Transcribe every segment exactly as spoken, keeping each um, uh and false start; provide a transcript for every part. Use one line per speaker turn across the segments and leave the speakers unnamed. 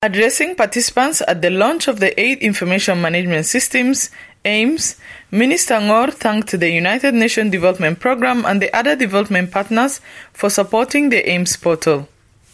Addressing participants at the launch of the Aid Information Management Systems, AIMS, Minister Ngor thanked the United Nations Development Programme and the other development partners for supporting the AIMS portal.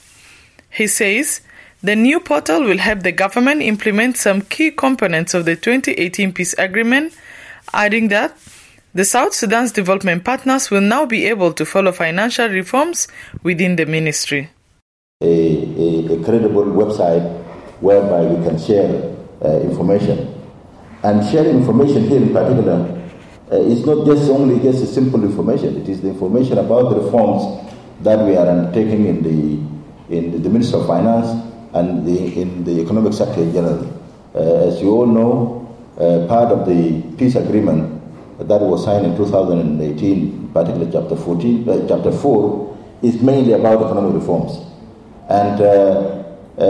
He says the new portal will help the government implement some key components of the twenty eighteen peace agreement, adding that the South Sudan's development partners will now be able to follow financial reforms within the ministry.
A, a, a credible website whereby we can share uh, information. And sharing information here in particular uh, is not just only just a simple information. It is the information about the reforms that we are undertaking in the in the Ministry of Finance and the, in the economic sector in general. Uh, as you all know, uh, part of the peace agreement that was signed in two thousand eighteen, particularly chapter fourteen, uh, chapter four, is mainly about economic reforms. And uh,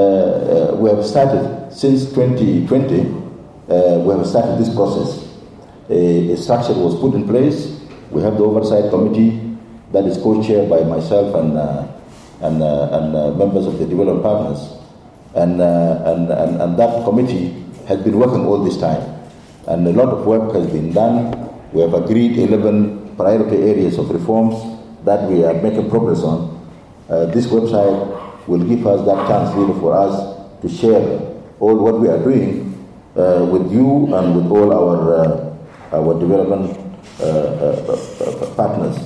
uh, we have started, since twenty twenty, uh, we have started this process. A, a structure was put in place. We have the oversight committee that is co-chaired by myself and uh, and, uh, and uh, members of the development partners. And, uh, and, and, and that committee has been working all this time. And a lot of work has been done. We have agreed eleven priority areas of reforms that we are making progress on. Uh, this website will give us that chance really for us to share all what we are doing uh, with you and with all our uh, our development uh, uh, uh, partners.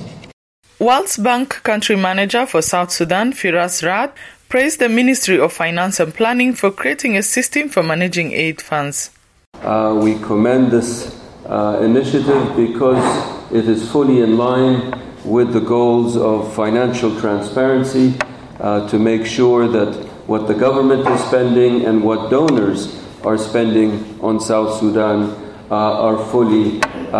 World Bank Country Manager for South Sudan, Firas Rad, praised the Ministry of Finance and Planning for creating a system for managing aid funds.
Uh, we commend this uh, initiative because it is fully in line with the goals of financial transparency, Uh, to make sure that what the government is spending and what donors are spending on South Sudan uh, are fully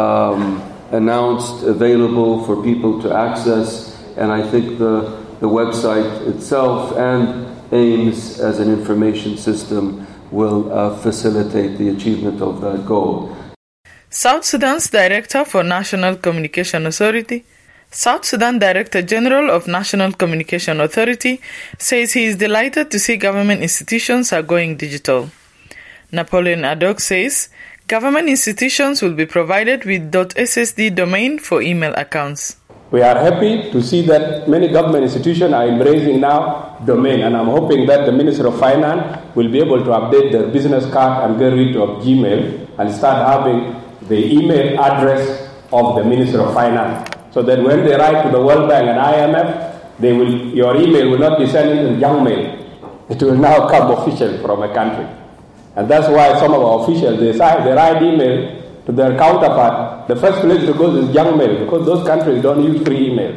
um, announced, available for people to access. And I think the, the website itself and AIMS as an information system will uh, facilitate the achievement of that goal.
South Sudan's Director for National Communication Authority, South Sudan Director General of National Communication Authority, says he is delighted to see government institutions are going digital. Napoleon Adok says government institutions will be provided with .ssd domain for email accounts.
We are happy to see that many government institutions are embracing now domain, and I'm hoping that the Ministry of Finance will be able to update their business card and get rid of Gmail and start having the email address of the Ministry of Finance. So that when they write to the World Bank and I M F, they will, your email will not be sent in junk mail. It will now come official from a country. And that's why some of our officials, they, they write email to their counterpart. The first place to go is junk mail because those countries don't use free emails.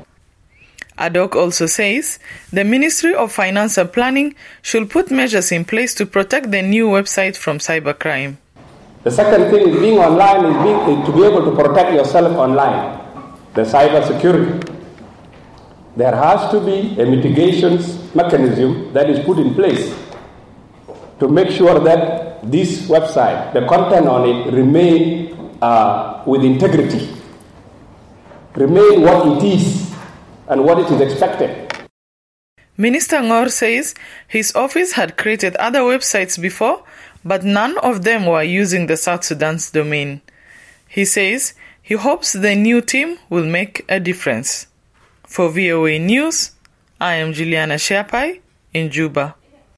Adok also says the Ministry of Finance and Planning should put measures in place to protect the new website from cybercrime.
The second thing is being online is, being, is to be able to protect yourself online. The cyber security. There has to be a mitigation mechanism that is put in place to make sure that this website, the content on it, remain uh, with integrity, remain what it is and what it is expected.
Minister Ngor says his office had created other websites before, but none of them were using the South Sudan's domain. He says he hopes the new team will make a difference. For V O A News, I am Juliana Shapai in Juba.